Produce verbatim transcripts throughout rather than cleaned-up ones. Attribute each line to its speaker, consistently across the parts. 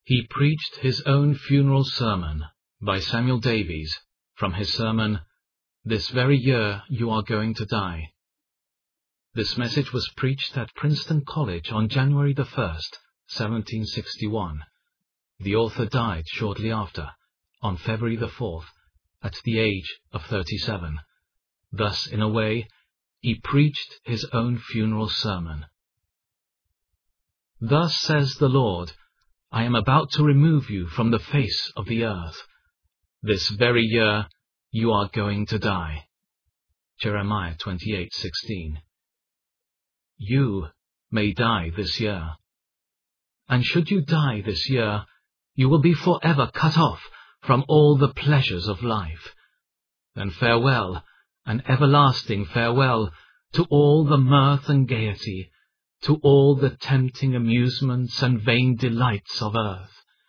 Speaker 1: He preached his own funeral sermon by Samuel Davies from his sermon, "This Very Year You Are Going to Die." This message was preached at Princeton College on January the first, seventeen sixty-one. The author died shortly after, on February the fourth, at the age of thirty-seven. Thus, in a way, he preached his own funeral sermon. Thus says the Lord, I am about to remove you from the face of the earth. This very year you are going to die. Jeremiah twenty-eight sixteen. You may die this year. And should you die this year, you will be forever cut off from all the pleasures of life. Then farewell, an everlasting farewell, to all the mirth and gaiety, to all the tempting amusements and vain delights of earth.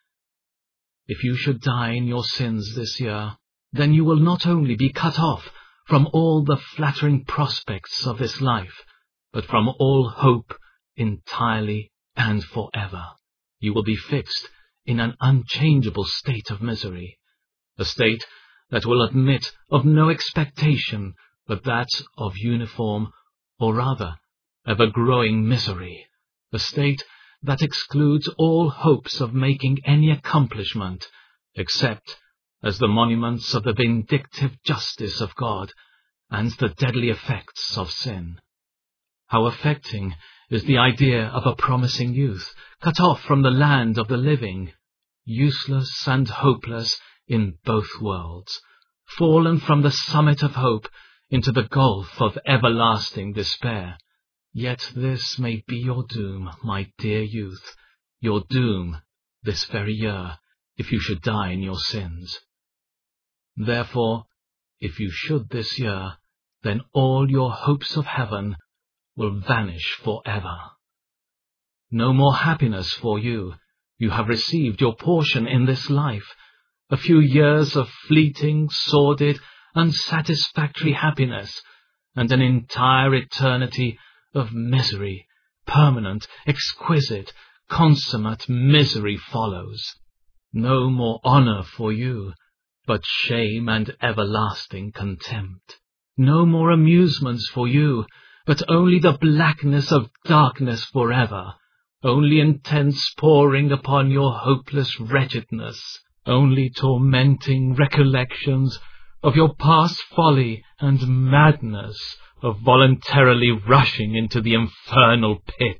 Speaker 1: If you should die in your sins this year, then you will not only be cut off from all the flattering prospects of this life, but from all hope entirely and forever. You will be fixed in an unchangeable state of misery, a state that will admit of no expectation but that of uniform, or rather, ever-growing misery, a state that excludes all hopes of making any accomplishment, except as the monuments of the vindictive justice of God and the deadly effects of sin. How affecting is the idea of a promising youth, cut off from the land of the living, useless and hopeless in both worlds, fallen from the summit of hope into the gulf of everlasting despair. Yet this may be your doom, my dear youth, your doom this very year, if you should die in your sins. Therefore, if you should this year, then all your hopes of heaven will vanish forever. No more happiness for you. You have received your portion in this life, a few years of fleeting, sordid, unsatisfactory happiness, and an entire eternity of misery, permanent, exquisite, consummate misery follows. No more honor for you, but shame and everlasting contempt. No more amusements for you, but only the blackness of darkness forever, only intense poring upon your hopeless wretchedness, only tormenting recollections of your past folly and madness of voluntarily rushing into the infernal pit.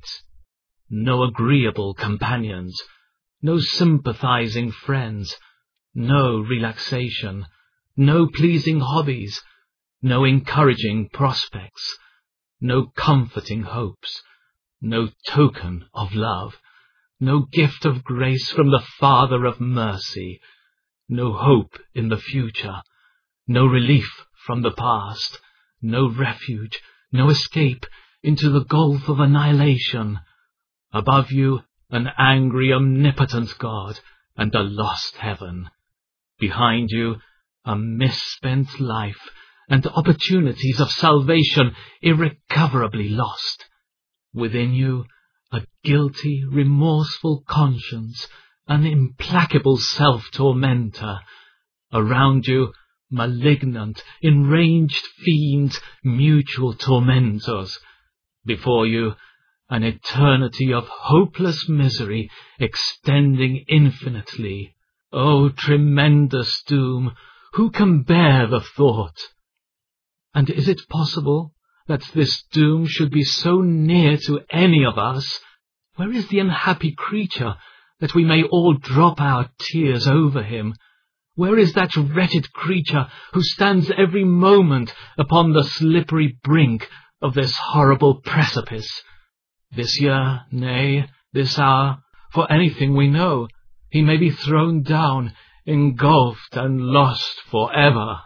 Speaker 1: No agreeable companions, no sympathizing friends, no relaxation, no pleasing hobbies, no encouraging prospects, no comforting hopes, no token of love, no gift of grace from the Father of mercy, no hope in the future, no relief from the past, no refuge, no escape into the gulf of annihilation. Above you, an angry, omnipotent God and a lost heaven. Behind you, a misspent life and opportunities of salvation irrecoverably lost. Within you, a guilty, remorseful conscience, an implacable self-tormentor. Around you, malignant, enraged fiends, mutual tormentors. Before you, an eternity of hopeless misery extending infinitely. O tremendous doom! Who can bear the thought? And is it possible that this doom should be so near to any of us? Where is the unhappy creature that we may all drop our tears over him? Where is that wretched creature who stands every moment upon the slippery brink of this horrible precipice? This year, nay, this hour, for anything we know, he may be thrown down, engulfed and lost forever.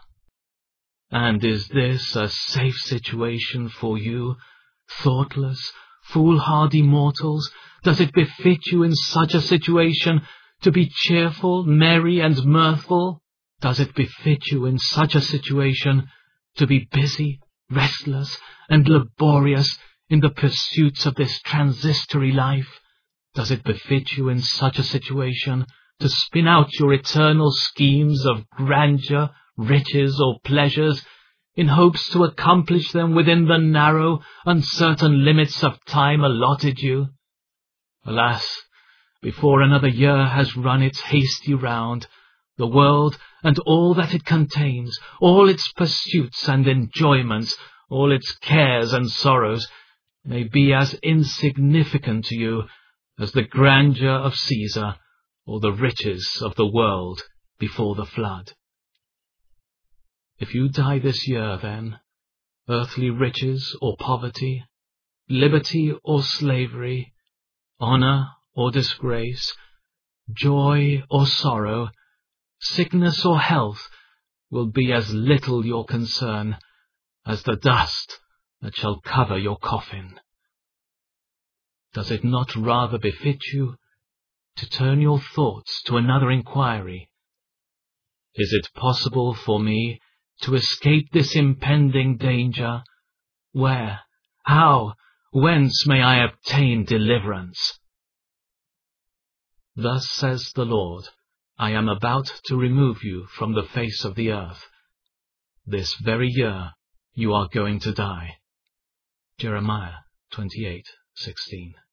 Speaker 1: And is this a safe situation for you, thoughtless, foolhardy mortals? Does it befit you in such a situation to be cheerful, merry, and mirthful? Does it befit you in such a situation to be busy, restless, and laborious in the pursuits of this transitory life? Does it befit you in such a situation to spin out your eternal schemes of grandeur, riches, or pleasures, in hopes to accomplish them within the narrow, uncertain limits of time allotted you? Alas, before another year has run its hasty round, the world and all that it contains, all its pursuits and enjoyments, all its cares and sorrows, may be as insignificant to you as the grandeur of Caesar or the riches of the world before the flood. If you die this year, then, earthly riches or poverty, liberty or slavery, honor or disgrace, joy or sorrow, sickness or health, will be as little your concern as the dust that shall cover your coffin. Does it not rather befit you to turn your thoughts to another inquiry? Is it possible for me to escape this impending danger? Where, how, whence may I obtain deliverance? Thus says the Lord, I am about to remove you from the face of the earth. This very year you are going to die. Jeremiah twenty-eight sixteen.